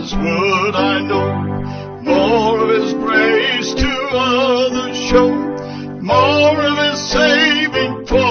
Jesus would I know. More of His grace to others show. More of His saving for